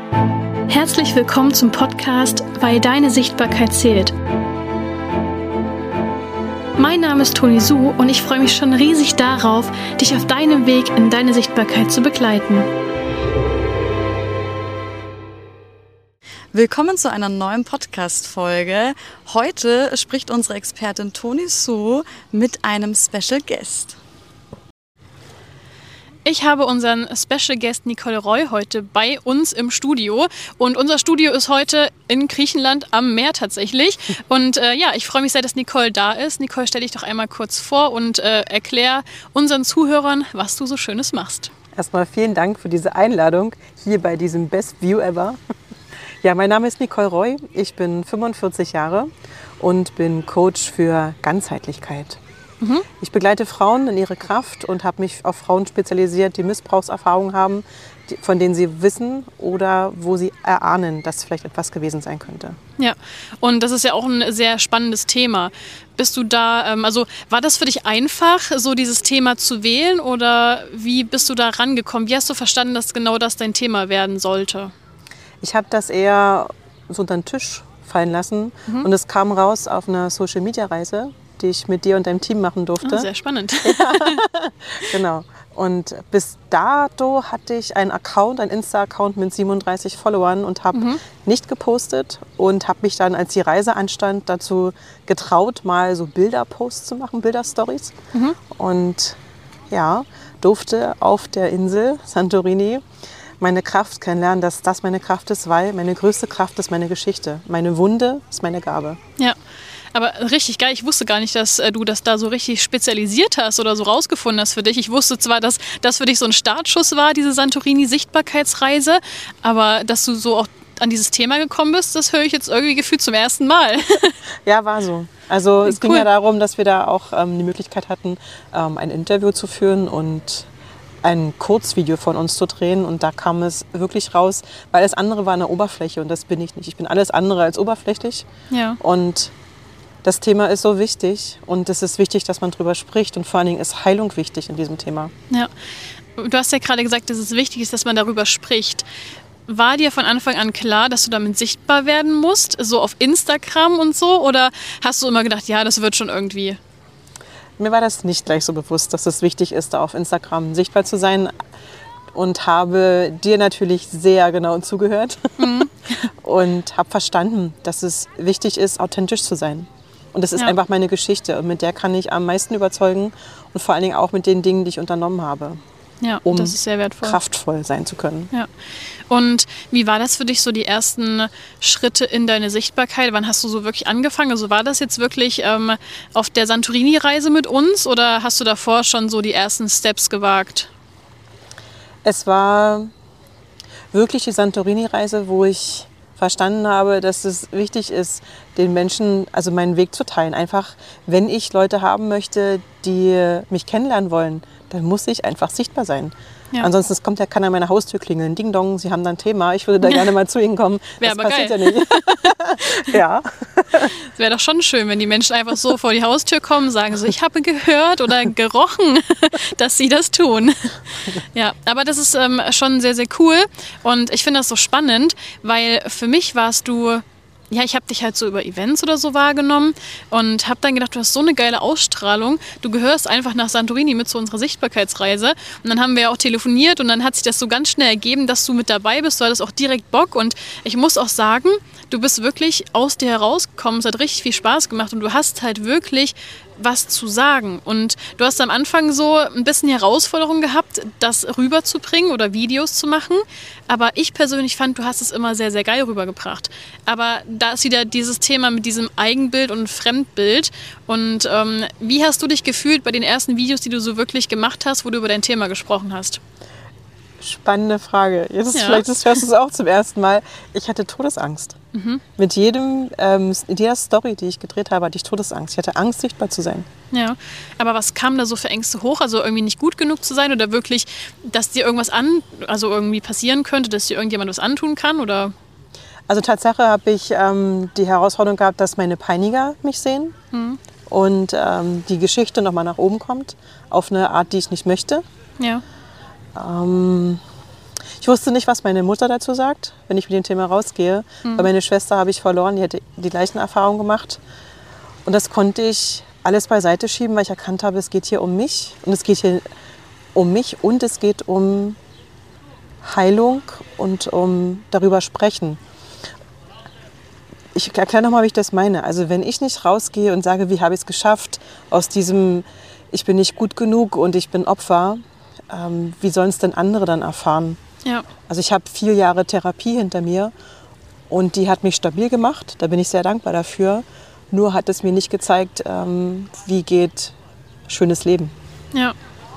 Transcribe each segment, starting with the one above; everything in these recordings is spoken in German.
Herzlich willkommen zum Podcast Weil deine Sichtbarkeit zählt. Mein Name ist Toni Su und ich freue mich schon riesig darauf, dich auf deinem Weg in deine Sichtbarkeit zu begleiten. Willkommen zu einer neuen Podcast-Folge. Heute spricht unsere Expertin Toni Su mit einem Special Guest. Ich habe unseren Special Guest Nicole Roy heute bei uns im Studio und unser Studio ist heute in Griechenland am Meer tatsächlich und ich freue mich sehr, dass Nicole da ist. Nicole, stell dich doch einmal kurz vor und erklär unseren Zuhörern, was du so Schönes machst. Erstmal vielen Dank für diese Einladung hier bei diesem Best View Ever. Ja, mein Name ist Nicole Roy, ich bin 45 Jahre und bin Coach für Ganzheitlichkeit. Ich begleite Frauen in ihre Kraft und habe mich auf Frauen spezialisiert, die Missbrauchserfahrungen haben, von denen sie wissen oder wo sie erahnen, dass vielleicht etwas gewesen sein könnte. Ja, und das ist ja auch ein sehr spannendes Thema. Bist du da, war das für dich einfach, so dieses Thema zu wählen oder wie bist du da rangekommen? Wie hast du verstanden, dass genau das dein Thema werden sollte? Ich habe das eher so unter den Tisch fallen lassen und es kam raus auf einer Social-Media-Reise, die ich mit dir und deinem Team machen durfte. Oh, sehr spannend. Ja, genau. Und bis dato hatte ich einen Insta-Account mit 37 Followern und habe nicht gepostet und habe mich dann, als die Reise anstand, dazu getraut, mal so Bilderposts zu machen, Bilderstories. Und ja, durfte auf der Insel Santorini meine Kraft kennenlernen, dass das meine Kraft ist, weil meine größte Kraft ist meine Geschichte. Meine Wunde ist meine Gabe. Ja. Aber richtig geil, ich wusste gar nicht, dass du das da so richtig spezialisiert hast oder so rausgefunden hast für dich. Ich wusste zwar, dass das für dich so ein Startschuss war, diese Santorini-Sichtbarkeitsreise, aber dass du so auch an dieses Thema gekommen bist, das höre ich jetzt irgendwie gefühlt zum ersten Mal. Ja, war so. Also es ging ja darum, dass wir da auch die Möglichkeit hatten, ein Interview zu führen und ein Kurzvideo von uns zu drehen und da kam es wirklich raus, weil das andere war eine Oberfläche und das bin ich nicht. Ich bin alles andere als oberflächlich. Ja. Und das Thema ist so wichtig und es ist wichtig, dass man drüber spricht und vor allen Dingen ist Heilung wichtig in diesem Thema. Ja, du hast ja gerade gesagt, dass es wichtig ist, dass man darüber spricht. War dir von Anfang an klar, dass du damit sichtbar werden musst, so auf Instagram und so, oder hast du immer gedacht, ja, das wird schon irgendwie? Mir war das nicht gleich so bewusst, dass es wichtig ist, da auf Instagram sichtbar zu sein und habe dir natürlich sehr genau zugehört und habe verstanden, dass es wichtig ist, authentisch zu sein. Und das ist einfach meine Geschichte und mit der kann ich am meisten überzeugen und vor allen Dingen auch mit den Dingen, die ich unternommen habe, um das ist sehr wertvoll, kraftvoll sein zu können. Ja. Und wie war das für dich so die ersten Schritte in deine Sichtbarkeit? Wann hast du so wirklich angefangen? Also war das jetzt wirklich auf der Santorini-Reise mit uns oder hast du davor schon so die ersten Steps gewagt? Es war wirklich die Santorini-Reise, wo ich verstanden habe, dass es wichtig ist, den Menschen, also meinen Weg zu teilen. Einfach, wenn ich Leute haben möchte, die mich kennenlernen wollen, dann muss ich einfach sichtbar sein. Ja. Ansonsten kommt ja keiner an meine Haustür klingeln. Ding dong, Sie haben da ein Thema. Ich würde da gerne mal zu Ihnen kommen. Wäre das aber passiert geil. Ja nicht. Ja. Es wäre doch schon schön, wenn die Menschen einfach so vor die Haustür kommen, sagen so, ich habe gehört oder gerochen, dass sie das tun. Ja, aber das ist schon sehr, sehr cool und ich finde das so spannend, weil für mich warst du, ja, ich habe dich halt so über Events oder so wahrgenommen und habe dann gedacht, du hast so eine geile Ausstrahlung. Du gehörst einfach nach Santorini mit zu unserer Sichtbarkeitsreise. Und dann haben wir ja auch telefoniert und dann hat sich das so ganz schnell ergeben, dass du mit dabei bist. Du hattest auch direkt Bock und ich muss auch sagen, du bist wirklich aus dir herausgekommen. Es hat richtig viel Spaß gemacht und du hast halt wirklich was zu sagen. Und du hast am Anfang so ein bisschen Herausforderung gehabt, das rüberzubringen oder Videos zu machen. Aber ich persönlich fand, du hast es immer sehr, sehr geil rübergebracht. Aber da ist wieder dieses Thema mit diesem Eigenbild und Fremdbild. Und wie hast du dich gefühlt bei den ersten Videos, die du so wirklich gemacht hast, wo du über dein Thema gesprochen hast? Spannende Frage. Vielleicht hörst du es auch zum ersten Mal. Ich hatte Todesangst. Mit jeder Story, die ich gedreht habe, hatte ich Todesangst. Ich hatte Angst, sichtbar zu sein. Ja, aber was kam da so für Ängste hoch? Also irgendwie nicht gut genug zu sein oder wirklich, dass dir irgendwas irgendwie passieren könnte, dass dir irgendjemand was antun kann? Oder? Also Tatsache habe ich die Herausforderung gehabt, dass meine Peiniger mich sehen und die Geschichte nochmal nach oben kommt, auf eine Art, die ich nicht möchte. Ja. Ich wusste nicht, was meine Mutter dazu sagt, wenn ich mit dem Thema rausgehe. Weil meine Schwester habe ich verloren, die hatte die gleichen Erfahrungen gemacht. Und das konnte ich alles beiseite schieben, weil ich erkannt habe, es geht hier um mich. Und es geht hier um mich und es geht um Heilung und um darüber sprechen. Ich erkläre nochmal, wie ich das meine. Also wenn ich nicht rausgehe und sage, wie habe ich es geschafft, aus diesem ich bin nicht gut genug und ich bin Opfer, wie sollen es denn andere dann erfahren? Ja. Also ich habe 4 Jahre Therapie hinter mir und die hat mich stabil gemacht. Da bin ich sehr dankbar dafür. Nur hat es mir nicht gezeigt, wie geht schönes Leben. Ja.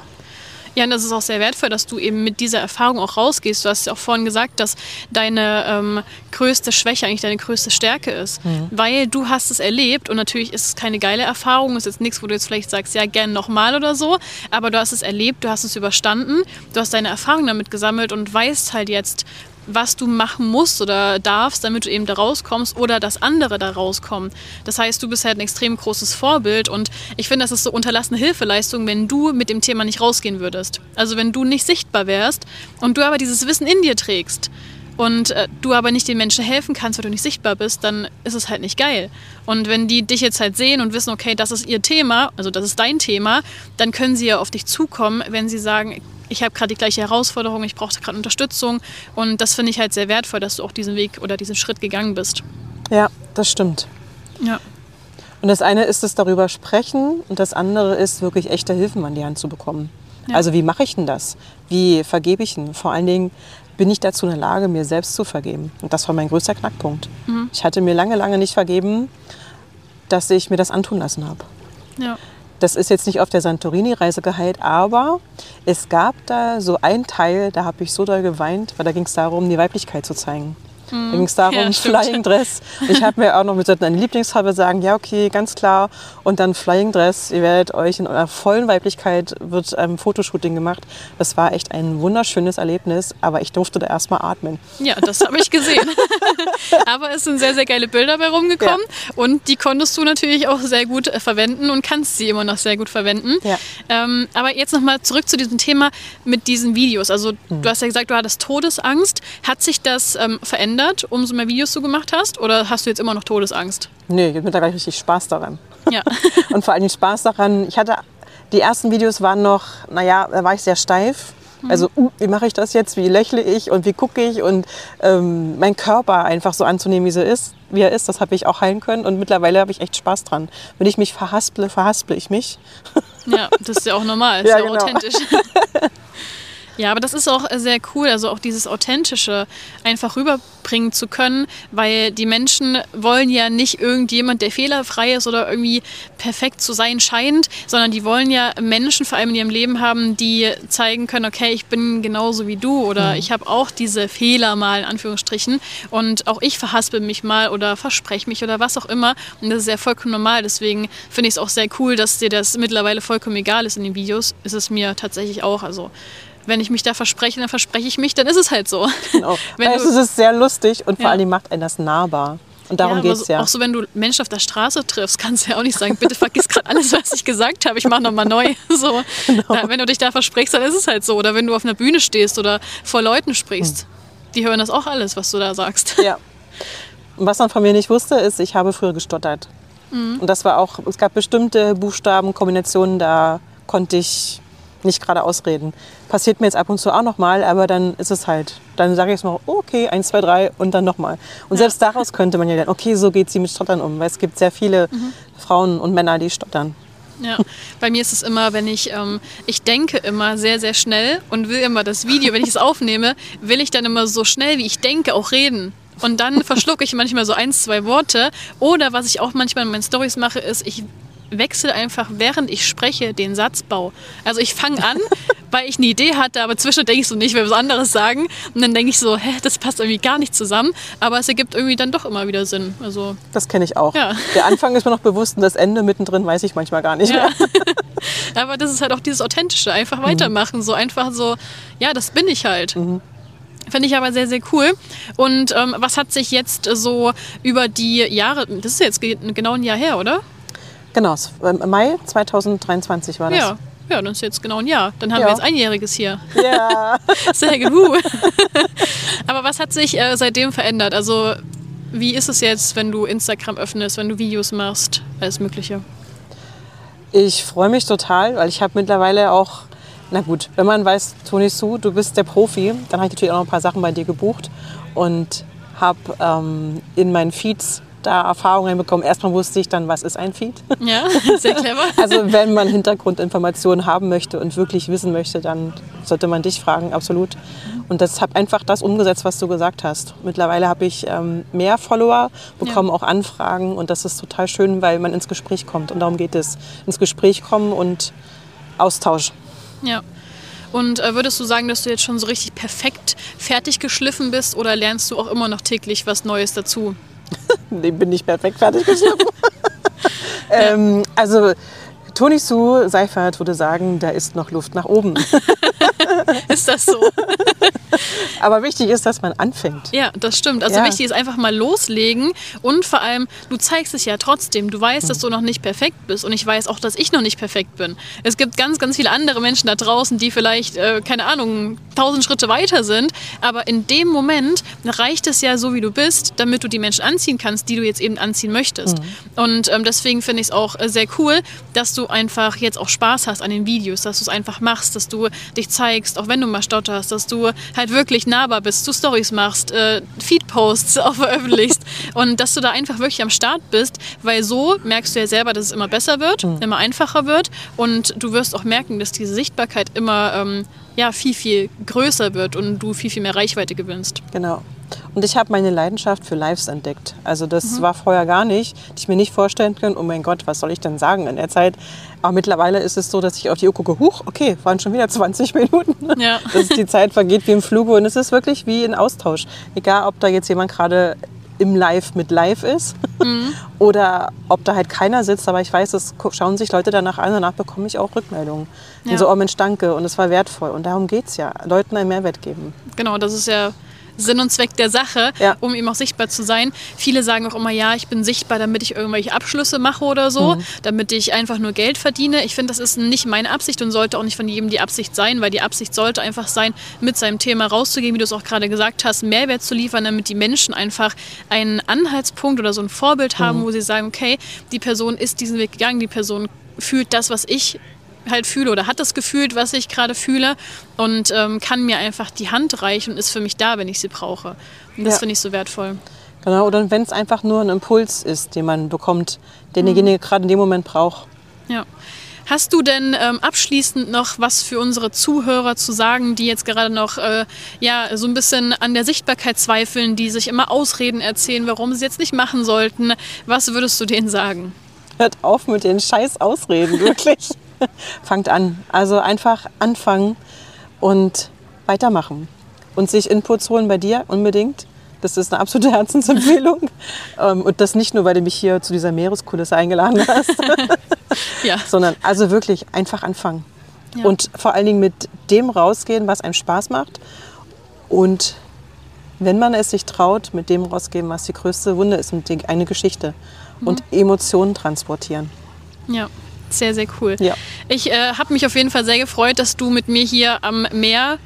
Ja, und das ist auch sehr wertvoll, dass du eben mit dieser Erfahrung auch rausgehst. Du hast ja auch vorhin gesagt, dass deine größte Schwäche eigentlich deine größte Stärke ist. Weil du hast es erlebt und natürlich ist es keine geile Erfahrung, ist jetzt nichts, wo du jetzt vielleicht sagst, ja, gern nochmal oder so, aber du hast es erlebt, du hast es überstanden, du hast deine Erfahrung damit gesammelt und weißt halt jetzt, was du machen musst oder darfst, damit du eben da rauskommst oder dass andere da rauskommen. Das heißt, du bist halt ein extrem großes Vorbild und ich finde, das ist so unterlassene Hilfeleistung, wenn du mit dem Thema nicht rausgehen würdest. Also wenn du nicht sichtbar wärst und du aber dieses Wissen in dir trägst und du aber nicht den Menschen helfen kannst, weil du nicht sichtbar bist, dann ist es halt nicht geil. Und wenn die dich jetzt halt sehen und wissen, okay, das ist ihr Thema, also das ist dein Thema, dann können sie ja auf dich zukommen, wenn sie sagen, ich habe gerade die gleiche Herausforderung, ich brauche gerade Unterstützung und das finde ich halt sehr wertvoll, dass du auch diesen Weg oder diesen Schritt gegangen bist. Ja, das stimmt. Ja. Und das eine ist das darüber sprechen und das andere ist wirklich echte Hilfen an die Hand zu bekommen. Ja. Also wie mache ich denn das? Wie vergebe ich denn? Vor allen Dingen bin ich dazu in der Lage, mir selbst zu vergeben. Und das war mein größter Knackpunkt. Ich hatte mir lange, lange nicht vergeben, dass ich mir das antun lassen habe. Ja. Das ist jetzt nicht auf der Santorini-Reise geheilt, aber es gab da so einen Teil, da habe ich so doll geweint, weil da ging es darum, die Weiblichkeit zu zeigen. Da ging es darum, Ja, stimmt. Flying Dress. Und ich habe mir auch noch mit einer Lieblingsfarbe sagen, ja okay, ganz klar. Und dann Flying Dress, ihr werdet euch in eurer vollen Weiblichkeit, wird ein Fotoshooting gemacht. Das war echt ein wunderschönes Erlebnis, aber ich durfte da erstmal atmen. Ja, das habe ich gesehen. Aber es sind sehr, sehr geile Bilder bei rumgekommen und die konntest du natürlich auch sehr gut verwenden und kannst sie immer noch sehr gut verwenden. Ja. Aber jetzt nochmal zurück zu diesem Thema mit diesen Videos. Also du hast ja gesagt, du hattest Todesangst. Hat sich das verändert, umso mehr Videos du gemacht hast? Oder hast du jetzt immer noch Todesangst? Nee, ich habe mittlerweile richtig Spaß daran. Ja. Und vor allem Spaß daran, die ersten Videos waren noch, naja, da war ich sehr steif. Also, wie mache ich das jetzt? Wie lächle ich und wie gucke ich? Und meinen Körper einfach so anzunehmen, wie er ist, das habe ich auch heilen können. Und mittlerweile habe ich echt Spaß dran. Wenn ich mich verhasple ich mich. Ja, das ist ja auch normal, ist Ja, ja auch genau. authentisch. Ja, aber das ist auch sehr cool, also auch dieses Authentische einfach rüberbringen zu können, weil die Menschen wollen ja nicht irgendjemand, der fehlerfrei ist oder irgendwie perfekt zu sein scheint, sondern die wollen ja Menschen vor allem in ihrem Leben haben, die zeigen können, okay, ich bin genauso wie du oder ich habe auch diese Fehler mal in Anführungsstrichen und auch ich verhaspel mich mal oder verspreche mich oder was auch immer und das ist ja vollkommen normal, deswegen finde ich es auch sehr cool, dass dir das mittlerweile vollkommen egal ist in den Videos, ist es mir tatsächlich auch, also wenn ich mich da verspreche, dann verspreche ich mich, dann ist es halt so. Genau. Es ist sehr lustig und vor allem macht einen das nahbar. Und darum geht es ja. Auch so, wenn du Menschen auf der Straße triffst, kannst du ja auch nicht sagen, bitte vergiss gerade alles, was ich gesagt habe, ich mache nochmal neu. So. Genau. Ja, wenn du dich da versprichst, dann ist es halt so. Oder wenn du auf einer Bühne stehst oder vor Leuten sprichst. Die hören das auch alles, was du da sagst. Ja. Und was man von mir nicht wusste, ist, ich habe früher gestottert. Und das war auch, es gab bestimmte Buchstabenkombinationen, da konnte ich nicht gerade ausreden. Passiert mir jetzt ab und zu auch nochmal, aber dann ist es halt, dann sage ich es mal, okay, 1, 2, 3 und dann nochmal. Und selbst daraus könnte man ja dann, okay, so geht sie mit Stottern um, weil es gibt sehr viele Frauen und Männer, die stottern. Ja, bei mir ist es immer, wenn ich denke immer sehr, sehr schnell und will immer das Video, wenn ich es aufnehme, will ich dann immer so schnell, wie ich denke, auch reden. Und dann verschlucke ich manchmal so 1, 2 Worte. Oder was ich auch manchmal in meinen Storys mache, ist, ich wechsle einfach, während ich spreche, den Satzbau. Also ich fange an, weil ich eine Idee hatte, aber zwischendurch denke ich so, ich will was anderes sagen. Und dann denke ich so, das passt irgendwie gar nicht zusammen. Aber es ergibt irgendwie dann doch immer wieder Sinn. Also, das kenne ich auch. Ja. Der Anfang ist mir noch bewusst und das Ende mittendrin weiß ich manchmal gar nicht mehr. Aber das ist halt auch dieses Authentische, einfach weitermachen. So einfach so, ja, das bin ich halt. Finde ich aber sehr, sehr cool. Und was hat sich jetzt so über die Jahre, das ist jetzt genau ein Jahr her, oder? Genau, im Mai 2023 war das. Ja, Ja, dann ist jetzt genau ein Jahr. Dann haben Ja. wir jetzt Einjähriges hier. Ja. Sehr gut. Aber was hat sich seitdem verändert? Also wie ist es jetzt, wenn du Instagram öffnest, wenn du Videos machst, alles Mögliche? Ich freue mich total, weil ich habe mittlerweile auch, na gut, wenn man weiß, Toni Su, du bist der Profi, dann habe ich natürlich auch noch ein paar Sachen bei dir gebucht und habe in meinen Feeds da Erfahrungen bekommen. Erstmal wusste ich dann, was ist ein Feed? Ja, sehr clever. Also wenn man Hintergrundinformationen haben möchte und wirklich wissen möchte, dann sollte man dich fragen, absolut. Und das habe einfach das umgesetzt, was du gesagt hast. Mittlerweile habe ich mehr Follower, bekomme auch Anfragen und das ist total schön, weil man ins Gespräch kommt und darum geht es. Ins Gespräch kommen und Austausch. Ja. Und würdest du sagen, dass du jetzt schon so richtig perfekt fertig geschliffen bist oder lernst du auch immer noch täglich was Neues dazu? Nee, bin nicht perfekt fertig geschliffen. Also Toni Su Seifert würde sagen, da ist noch Luft nach oben. Ist das so? Aber wichtig ist, dass man anfängt. Ja, das stimmt. Also Ja. wichtig ist einfach mal loslegen und vor allem, du zeigst es ja trotzdem. Du weißt, dass du noch nicht perfekt bist und ich weiß auch, dass ich noch nicht perfekt bin. Es gibt ganz, ganz viele andere Menschen da draußen, die vielleicht, keine Ahnung, 1000 Schritte weiter sind. Aber in dem Moment reicht es ja so, wie du bist, damit du die Menschen anziehen kannst, die du jetzt eben anziehen möchtest. Und deswegen finde ich es auch sehr cool, dass du einfach jetzt auch Spaß hast an den Videos, dass du es einfach machst, dass du dich zeigst, auch wenn du mal stotterst, dass du halt wirklich nahbar bist, du Storys machst, Feed-Posts auch veröffentlichst und dass du da einfach wirklich am Start bist, weil so merkst du ja selber, dass es immer besser wird, immer einfacher wird und du wirst auch merken, dass diese Sichtbarkeit immer viel, viel größer wird und du viel, viel mehr Reichweite gewinnst. Genau. Und ich habe meine Leidenschaft für Lives entdeckt. Also das war vorher gar nicht. Hätte ich mir nicht vorstellen können, oh mein Gott, was soll ich denn sagen in der Zeit? Aber mittlerweile ist es so, dass ich auf die Uhr gucke, huch, okay, waren schon wieder 20 Minuten. Ja. Dass die Zeit vergeht wie im Fluge und es ist wirklich wie ein Austausch. Egal, ob da jetzt jemand gerade im Live mit live ist oder ob da halt keiner sitzt, aber ich weiß, es schauen sich Leute danach an, danach bekomme ich auch Rückmeldungen. Ja. Und so, oh Mensch, danke und es war wertvoll und darum geht es ja, Leuten einen Mehrwert geben. Genau, das ist ja Sinn und Zweck der Sache, Ja. um eben auch sichtbar zu sein. Viele sagen auch immer, ja, ich bin sichtbar, damit ich irgendwelche Abschlüsse mache oder so, damit ich einfach nur Geld verdiene. Ich finde, das ist nicht meine Absicht und sollte auch nicht von jedem die Absicht sein, weil die Absicht sollte einfach sein, mit seinem Thema rauszugehen, wie du es auch gerade gesagt hast, Mehrwert zu liefern, damit die Menschen einfach einen Anhaltspunkt oder so ein Vorbild haben, wo sie sagen, okay, die Person ist diesen Weg gegangen, die Person fühlt das, was ich halt fühle oder hat das gefühlt, was ich gerade fühle und kann mir einfach die Hand reichen und ist für mich da, wenn ich sie brauche. Und das finde ich so wertvoll. Genau, oder wenn es einfach nur ein Impuls ist, den man bekommt, den derjenige gerade in dem Moment braucht. Ja. Hast du denn abschließend noch was für unsere Zuhörer zu sagen, die jetzt gerade noch so ein bisschen an der Sichtbarkeit zweifeln, die sich immer Ausreden erzählen, warum sie jetzt nicht machen sollten? Was würdest du denen sagen? Hört auf mit den scheiß Ausreden, wirklich. Fangt an. Also einfach anfangen und weitermachen. Und sich Inputs holen bei dir unbedingt. Das ist eine absolute Herzensempfehlung. Und das nicht nur, weil du mich hier zu dieser Meereskulisse eingeladen hast, Ja. sondern also wirklich einfach anfangen. Ja. Und vor allen Dingen mit dem rausgehen, was einem Spaß macht. Und wenn man es sich traut, mit dem rausgehen, was die größte Wunde ist, mit eine Geschichte. Und Emotionen transportieren. Ja. Sehr, sehr cool. Ja. Ich habe mich auf jeden Fall sehr gefreut, dass du mit mir hier am Meer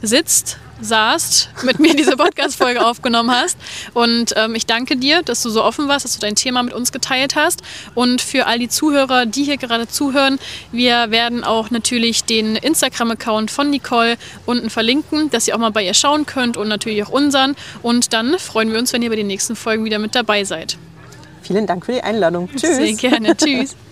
saßt, mit mir diese Podcast-Folge aufgenommen hast. Und ich danke dir, dass du so offen warst, dass du dein Thema mit uns geteilt hast. Und für all die Zuhörer, die hier gerade zuhören, wir werden auch natürlich den Instagram-Account von Nicole unten verlinken, dass ihr auch mal bei ihr schauen könnt und natürlich auch unseren. Und dann freuen wir uns, wenn ihr bei den nächsten Folgen wieder mit dabei seid. Vielen Dank für die Einladung. Tschüss. Sehr gerne. Tschüss.